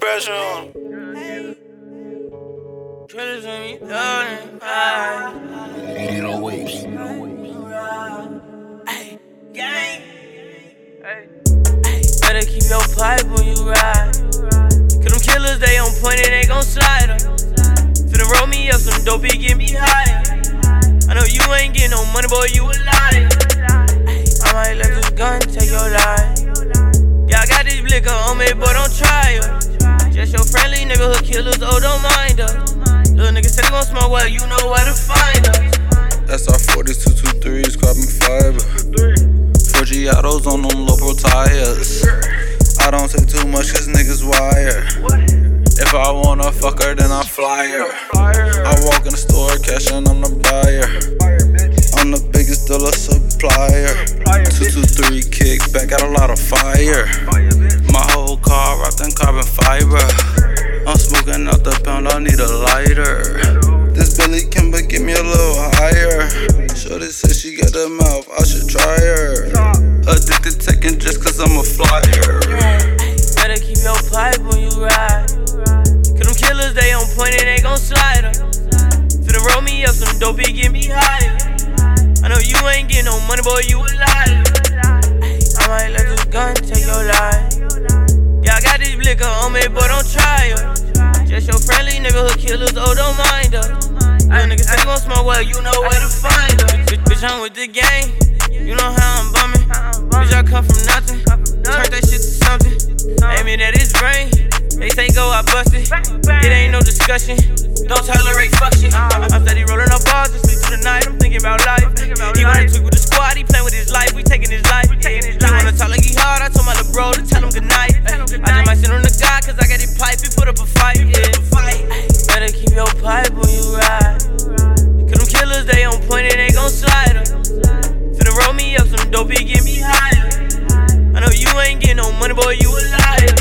pressure on him. Killers when we done. 808. Ay, gang. Ay, better keep your pipe when you ride. Cause them killers, they on point and they gon' slide up. Finna roll me up some dope, it get me higher. I know you ain't getting no money, boy, you a liar. I might let this gun take your life. Yeah, I got this blicker on me, boy, don't try it. Just your friendly neighborhood killers, oh, don't mind us. Little niggas say they gon' smoke, well, you know where to find us. SR40s, 223s, carbon fiber. 4G autos on them low pro tires. I don't say too much cause niggas wire. If I wanna fuck her, then I fly her. I walk in the store, cashin', I'm the buyer. I'm the biggest dollar supplier. 223 kickback, got a lot of fire. My whole car wrapped in carbon fiber. I'm smoking out the pound, I need a lighter. This Billy Kimber, get me a little higher. Shorty said she got the mouth, I should try her. Addicted taking just cause I'm a flyer. Better keep your pipe when you ride. Cause them killers, they on point and they gon' slide up. Finna roll me up some dope, it get me higher. I know you ain't getting no money, boy, you a liar. I might let this gun take your life. Yeah, I got this blicker on me, boy, don't try it. Just your friendly neighborhood killers, oh, don't mind us. Little niggas say they gon' smoke, well, you know where to find us. Bitch, I'm with the gang, you know how I'm bumming. Bitch, I come from nothing, turn that shit to something. Aiming at his brain, they say go, I bust it. It ain't no discussion, don't tolerate fuck shit. I'm steady rolling up bars and sleep through the night, I'm thinking about life. He wanna tweak with the squad, he playin' with his life, we taking his life. He wanna talk like he hard, I told my little bro to tell him goodnight. I just might sit on the guy cause I got it pipe and put up a fight. Better keep your pipe when you ride. Cause them killers, they on point and they gon' slide up. Finna roll me up some dope, it get me higher. I know you ain't getting no money, boy, you a liar.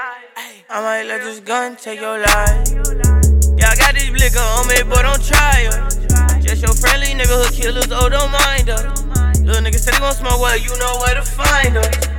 I might let this gun take your life. Yeah, I got this blicker on me, boy, don't try it. Just your friendly neighborhood killers, oh, don't mind us. Little niggas say they gon' smoke, well, you know where to find us.